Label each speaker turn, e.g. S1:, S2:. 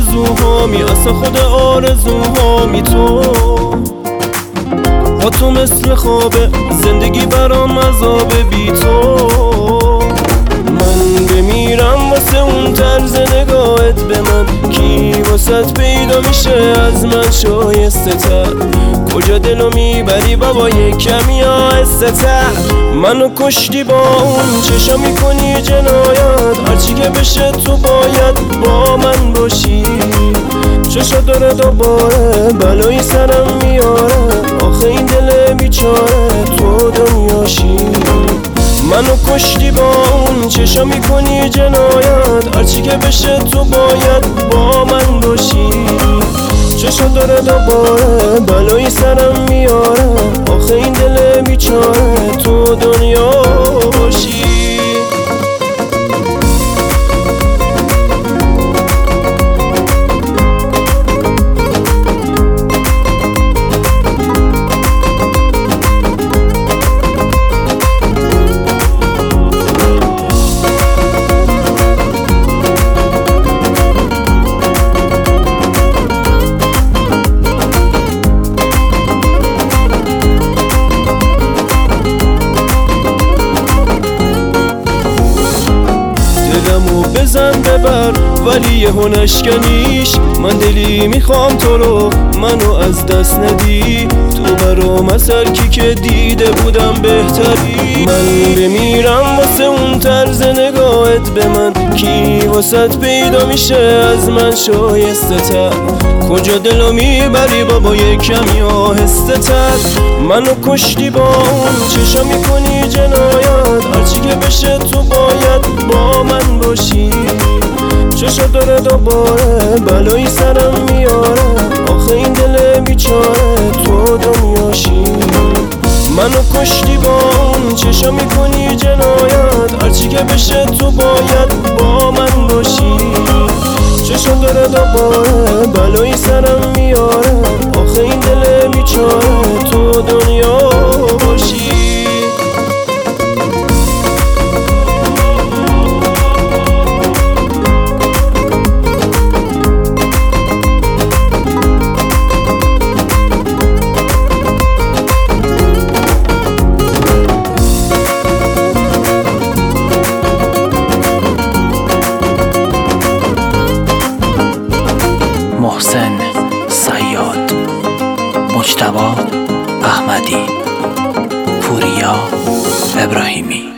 S1: آرزوهامی، اصلا خود آرزوهامی تو. با تو مثل خوابه زندگی برام عذابه بی تو. من بمیرم واسه اون طرز نگاهت به من، کی واسط پیدا میشه از من شایسته تر؟ کجا دلو میبری بابا یک کمی آهسته تر؟ منو کشتی با اون چشا میکنی جنایت، هرچی که بشه تو باید با من باشی. چشا داره دوباره بلایی سرم میاره، آخه این دل بیچاره تو دنیاشی. منو کشتی با اون چشا میکنی جنایت، هرچی که بشه تو باید با من باشی. چشا داره دوباره بلایی سرم میاره، آخه این دل بیچاره تو دنیا باشی. دلمو بزن ببر ولی یهو نشکنیش، من دلی میخوام تو رو منو از دست ندی. تو برام از هر کی که دیده بودم بهتری. من بمیرم واسه اون طرز نگاهت به من، کی واسط پیدا میشه از من شایسته تر؟ کجا دلو میبری بابا یک کمی آهسته تر؟ منو کشتی با اون چشا میکنی جنایت، هرچی که بشه تو باید با من باشی. چشا داره دوباره بلایی سرم میاره، آخه این دل بیچاره تو دنیاشی. منو کشتی با اون چشا میکنی جنایت، هرچی که بشه تو باید با من باشی. چشا داره دوباره بلایی سرم میاره، آخه این دل بیچاره تو دنیا باشی.
S2: محسن صیاد، مجتبی احمدی، پوریا ابراهیمی.